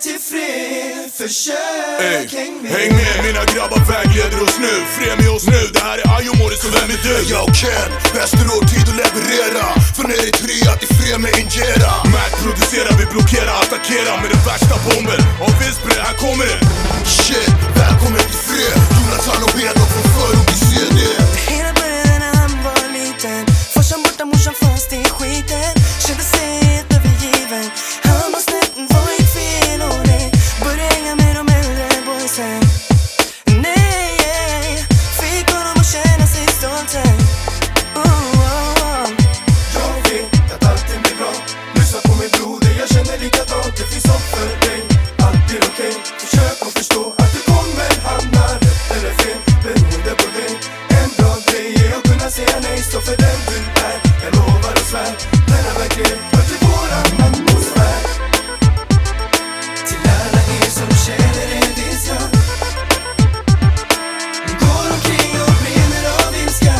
till fred. Försök, häng med mina grabbar, vägleder oss nu. Fred med oss nu, det här är Ayomori, så vem är du? Jag Ken, Västerås, tid att leverera. Från Eritrea till fred med Injera. Mac producerar, vi blockerar, attackerar med den värsta bomben. Och visst bre, här kommer det. Shit, välkommen till fred. Jonathan och Beno från förut i CD. Hela började när han var liten. Farsan borta, morsan fast i skiten. Kände sig helt övergiven. Han var snett, var i fel ordning. Började hänga med de äldre boysen. Nej, fick honom att känna sig stolt. Jag vet att allt blir bra. Lyssna på min broder, jag känner likadant. Det finns hopp för dig, allt blir okej. Försök att förstå att du kommer hamna rätt eller fel, beroende på dig. En bra grej är att kunna säga nej, stå för den du är. Jag lovar och svär, denna verklighet hör till våran atmosfär. Till alla er som känner er vilsna, går omkring och brinner av ilska.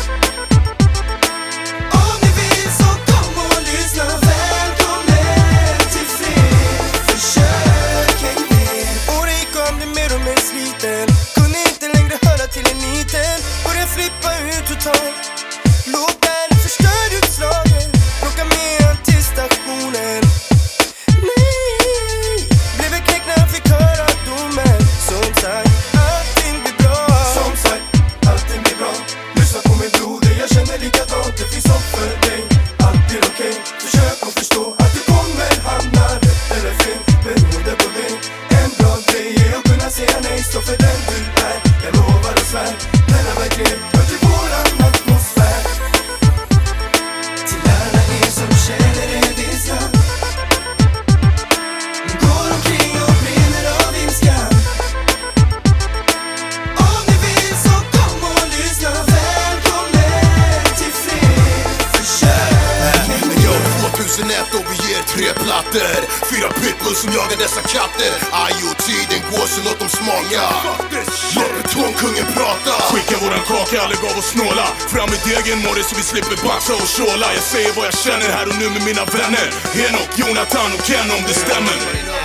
Om ni vill så kom och lyssna. Välkommen till fred. Försök, häng med. Och det kom bli mer och mer sliten. Kunde inte längre höra till eliten. Började flippa ut totalt. Låg där förstörd utslagen. Plocka med han till stationen. Nej, blev en knäck när han fick höra domen. Som sagt, allting blir bra. Som sagt, allting blir bra. Lyssna på min broder, jag känner likadant. Det finns hopp för dig, allt blir okej. Försök att förstå att du kommer hamna rätt eller fel, beroende på dig. En bra grej är att kunna säga nej, stå för den du är. Jag lovar och svär, denna verklighet hör till våran atmosfär. Till alla er som känner er vilsna, går omkring och brinner av ilska. Om ni vill så kom och lyssna. Välkommen till fred. Försök. Yo, 2001 och vi ger 3 plattor. 4 pitbulls som jagar dessa katter. Tiden går så låt dem smaka. Låt betongkungen prata. Skicka våran kaka, aldrig gav oss snåla. Fram med degen Morris så vi slipper baxa och tjåla. Jag säger vad jag känner här och nu med mina vänner Henok, Jonathan och Ken om det stämmer.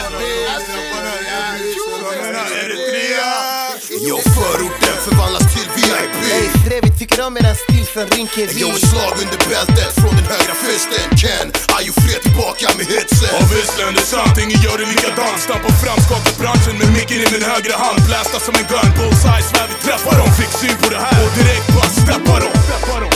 Yo, förorten förvandlas till VIP. Trevligt, tycker om eran stil från Rinkeby. Yo, ett slag under bältet från den högra fisten. Ken, Ayo fred tillbaka med hitsen. Ja visst det är sant, ingen gör det likadant. Stampar fram, skakar branschen med micken i min högra hand. Blästa som en gun, bullseye, svär vi träffar dem. Fick syn på det här och direkt bara steppar dem.